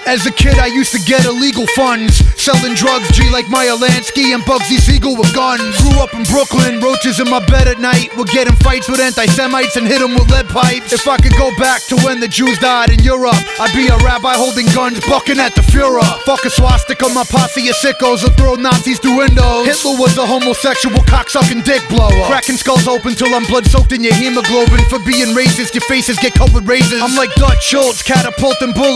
As a kid, I used to get illegal funds, selling drugs, G like Meyer Lansky and Bugsy Siegel with guns. Grew up in Brooklyn, roaches in my bed at night. Would get in fights with anti-Semites and hit them with lead pipes. If I could go back to when the Jews died in Europe, I'd be a rabbi holding guns, bucking at the Fuhrer. Fuck a swastika, my posse of sickos will throw Nazis through windows. Hitler was a homosexual cocksucking dick blower, cracking skulls open till I'm blood soaked in your hemoglobin. For being racist, your faces get cut with razors. I'm like Dutch Schultz, catapulting bullets.